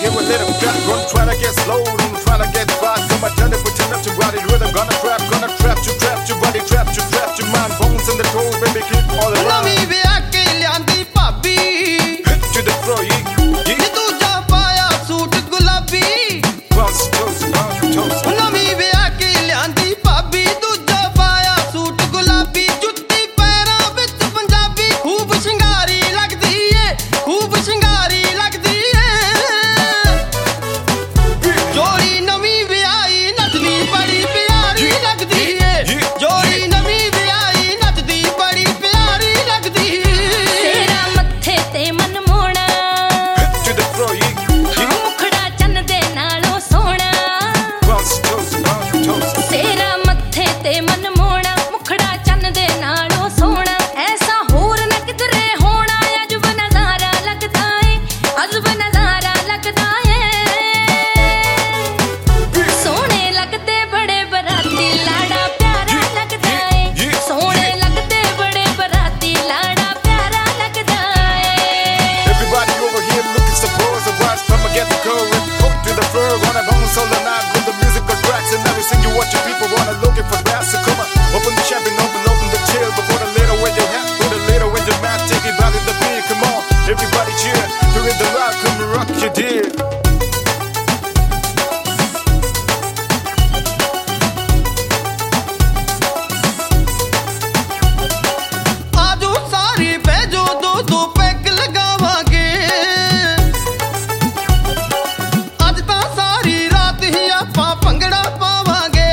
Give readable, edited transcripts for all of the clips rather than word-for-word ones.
give a little crap. Gonna try to get slow, don't try to get fast. Come on, turn it, pretend up your body rhythm. Gonna trap you body, trap your mind, bones and the toes, baby, keep all the love. ਨਵੀਂ ਵਿਆਹ ਕੇ ਲਿਆਂਦੀ ਭਾਬੀ Hit to the floor, ਨੀ ਦੂਜਾ ਪਾਇਆ suit ਗੁਲਾਬੀ bounce toast, ਨਵੀਂ ਵਿਆਹ ਕੇ ਲਿਆਂਦੀ ਭਾਬੀ ਦੂਜਾ ਪਾਇਆ ਸੂਟ ਗੁਲਾਬੀ ਜੁੱਤੀ ਪੈਰਾਂ ਵਿੱਚ ਪੰਜਾਬੀ ਖੂਬ ਸ਼ਿੰਗਾਰੀ ਲੱਗਦੀ ਏ ਖੂਬ ਸ਼ਿੰਗਾਰੀ ਲੱਗਦੀ ਏ ਜੋੜੀ ਨਵੀਂ ਵਿਆਹੀ ਨੱਚਦੀ ਬੜੀ ਪਿਆਰੀ ਲੱਗਦੀ ਏ ਜੋੜੀ ਨਵੀਂ ਵਿਆਹੀ ਨੱਚਦੀ ਬੜੀ ਪਿਆਰੀ ਲੱਗਦੀ ਏ ਤੇਰਾ ਮੱਥੇ ਤੇ ਮਨ ਮੋਣਾ hit to the floor, ਮੁਖੜਾ ਚੰਨ ਦੇ ਨਾਲੋਂ ਸੋਹਣਾ bounce toast. ਤੇਰਾ ਮੱਥੇ ਤੇ ਮਨ ਮੋਣਾ ਮੁਖੜਾ ਚੰਨ ਦੇ ਨਾਲੋਂ ਸੋਹਣਾ ਐਸਾ ਹੋਰ ਨਾ ਕਿਧਰੇ ਹੋਣਾ ਅਜਬ ਨਜ਼ਾਰਾ ਲੱਗਦਾ ਏ ਅਜਬ ਨਜ਼ਾਰਾ ਲੱਗਦਾ ਏ ਸੋਹਣੇ ਲੱਗਦੇ ਬੜੇ ਬਰਾਤੀ ਲਾੜਾ ਪਿਆਰਾ ਲੱਗਦਾ ਏ ਸੋਹਣੇ ਲੱਗਦੇ ਬੜੇ ਬਰਾਤੀ ਲਾੜਾ ਪਿਆਰਾ ਲੱਗਦਾ ਏ Everybody over here looking surprised. The last time I get the girl and hook to the floor. Wanna bounce all the night with the musical tracks. And every single what your people wanna looking for that. So come on, open the champagne, open the chill. Before the little when you're happy, put a little when you're mad. Take it back in the beat, come on. Everybody cheer, during the rock, come and rock your dear. ਆਜੋ ਸਾਰੇ ਬਹਿ ਜੋ ਦੋ peg ਲਗਾਵਾਂਗੇ ਅੱਜ ਤਾਂ ਸਾਰੀ ਰਾਤ ਹੀ ਆਪਾਂ ਭੰਗੜਾ ਪਾਵਾਂਗੇ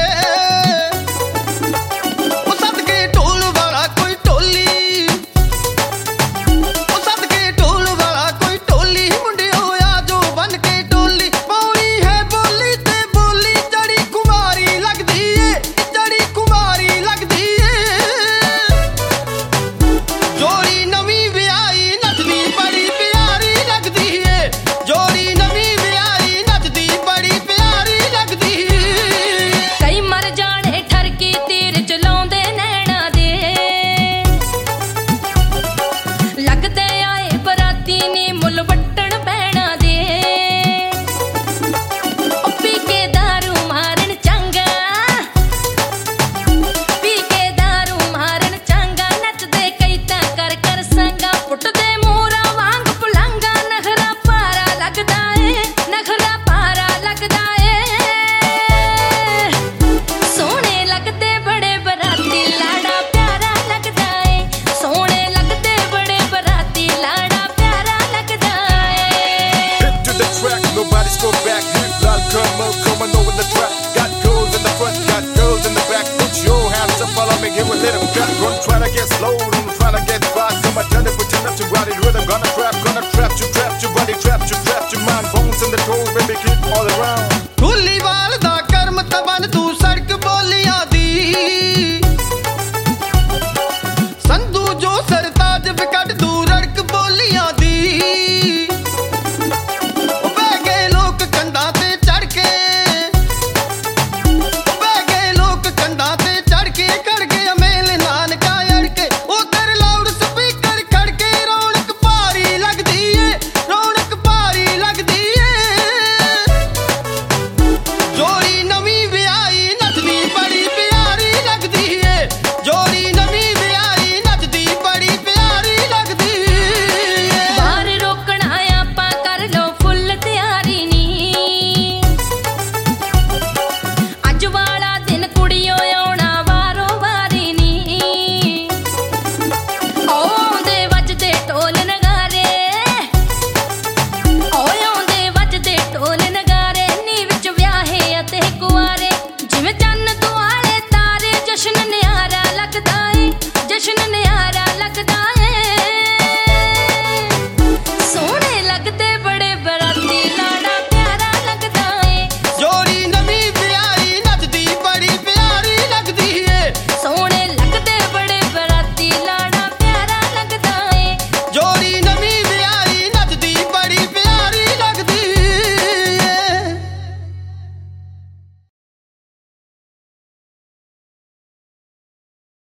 ਉਹ ਸਦਕੇ ਢੋਲ ਵਾਲਾ ਕੋਈ ਢੋਲੀ ਉਹ ਸਦਕੇ ਢੋਲ ਵਾਲਾ ਕੋਈ ਢੋਲੀ ਮੁੰਡਿਓ ਆਜੋ ਬਨ ਕੇ ਢੋਲੀ ਪਾਉਣੀ ਹੈ ਬੋਲੀ ਤੇ ਬੋਲੀ ਜੜੀ ਕੁਮਾਰੀ ਲੱਗਦੀ ਏ ਜੜੀ ਕੁਮਾਰੀ ਲੱਗਦੀ ਏ ਜੋੜੀ ਨਵੀਂ ਵਿਆਹੀ ਨੱਚਦੀ ਬੜੀ ਪਿਆਰੀ ਲੱਗਦੀ ਏ ਜੋੜੀ ਨਵੀਂ ਵਿਆਹੀ ਨੱਚਦੀ ਬੜੀ ਪਿਆਰੀ ਲੱਗਦੀ ਏ ਕਈ ਮਰ ਜਾਣੇ ਠਰਕੀ ਤੀਰ ਚਲਾਉਂਦੇ ਨੈਣਾ ਦੇ ਲੱਗਦੇ ਆਏ ਬਰਾਤੀ ਨੇ ਮੁੱਲ ਵੱਟਣ ਪੈਣਾ ਦੇ ਉਹ ਪੀ ਕੇ ਦਾਰੂ ਮਾਰਨ ਚੰਗਾ ਪੀ ਕੇ ਦਾਰੂ ਮਾਰਨ ਚੰਗਾ ਨੱਚਦੇ ਕਈ ਤਾਂ ਕਰ ਸੰਗਾ ਪੁੱਟਦੇ ਮੋਰਾ ਵਾਂਗ ਪਲੰਗਾ ਨਖਰਾ ਪਾਰਾ ਲੱਗਦਾ ਏ ਨਖਰਾ ਪਾਰਾ ਲੱਗਦਾ ਏ ਸੋਹਣੇ ਲੱਗਦੇ ਬੜੇ ਬਰਾਤੀ ਲਾੜਾ ਪਿਆਰਾ ਲੱਗਦਾ ਏ ਸੋਹਣੇ ਲੱਗਦੇ ਬੜੇ ਬਰਾਤੀ ਲਾੜਾ ਪਿਆਰਾ ਲੱਗਦਾ ਏ Hit to the track, nobody's go back. Hit loud, come on over the track. Got girls in the front, got girls in the back. Put your hands up, follow me, give a little cut. Gonna try to get slow.